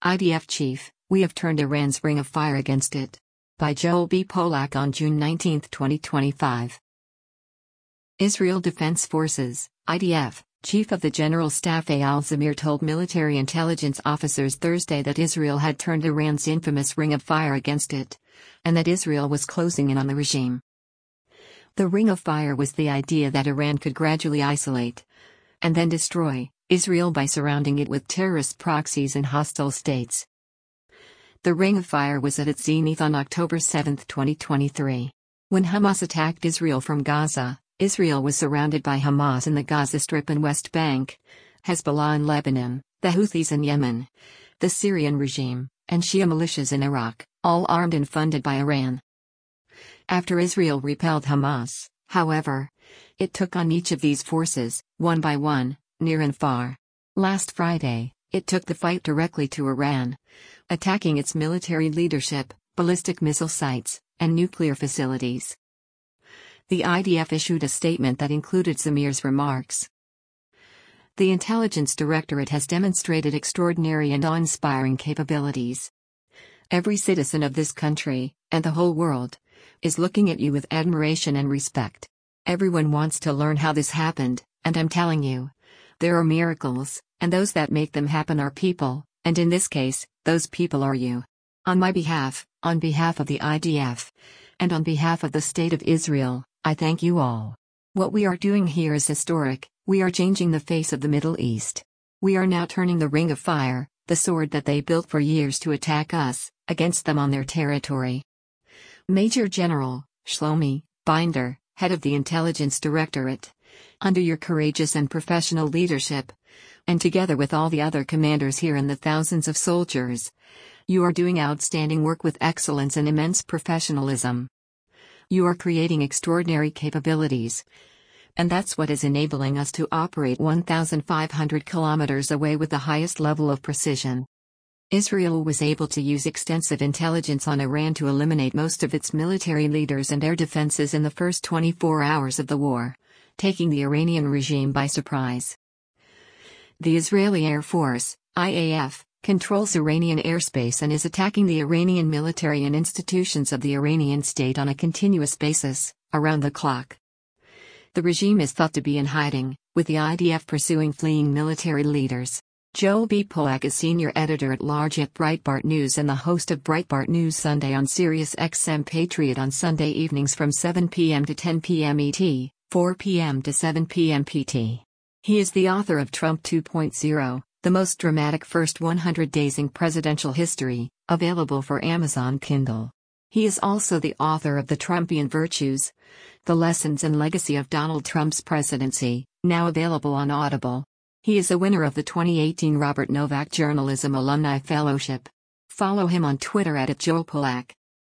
IDF chief, we have turned Iran's ring of fire against it. By Joel B. Polak on June 19, 2025. Israel Defense Forces, IDF, Chief of the General Staff Eyal Zamir told military intelligence officers Thursday that Israel had turned Iran's infamous ring of fire against it, and that Israel was closing in on the regime. The ring of fire was the idea that Iran could gradually isolate and then destroy Israel by surrounding it with terrorist proxies and hostile states. The ring of fire was at its zenith on October 7, 2023. When Hamas attacked Israel from Gaza, Israel was surrounded by Hamas in the Gaza Strip and West Bank, Hezbollah in Lebanon, the Houthis in Yemen, the Syrian regime, and Shia militias in Iraq, all armed and funded by Iran. After Israel repelled Hamas, however, it took on each of these forces, one by one, near and far. Last Friday, it took the fight directly to Iran, attacking its military leadership, ballistic missile sites, and nuclear facilities. The IDF issued a statement that included Zamir's remarks. The Intelligence Directorate has demonstrated extraordinary and awe-inspiring capabilities. Every citizen of this country, and the whole world, is looking at you with admiration and respect. Everyone wants to learn how this happened, and I'm telling you, there are miracles, and those that make them happen are people, and in this case, those people are you. On my behalf, on behalf of the IDF, and on behalf of the State of Israel, I thank you all. What we are doing here is historic. We are changing the face of the Middle East. We are now turning the ring of fire, the sword that they built for years to attack us, against them on their territory. Major General Shlomi Binder, head of the Intelligence Directorate, under your courageous and professional leadership, and together with all the other commanders here and the thousands of soldiers, you are doing outstanding work with excellence and immense professionalism. You are creating extraordinary capabilities. And that's what is enabling us to operate 1,500 kilometers away with the highest level of precision. Israel was able to use extensive intelligence on Iran to eliminate most of its military leaders and air defenses in the first 24 hours of the war, taking the Iranian regime by surprise. The Israeli Air Force, IAF, controls Iranian airspace and is attacking the Iranian military and institutions of the Iranian state on a continuous basis, around the clock. The regime is thought to be in hiding, with the IDF pursuing fleeing military leaders. Joel B. Polak is senior editor-at-large at Breitbart News and the host of Breitbart News Sunday on Sirius XM Patriot on Sunday evenings from 7 p.m. to 10 p.m. ET, 4 p.m. to 7 p.m. PT. He is the author of Trump 2.0, the most dramatic first 100 days in presidential history, available for Amazon Kindle. He is also the author of The Trumpian Virtues, The Lessons and Legacy of Donald Trump's Presidency, now available on Audible. He is a winner of the 2018 Robert Novak Journalism Alumni Fellowship. Follow him on Twitter @JoelPolak.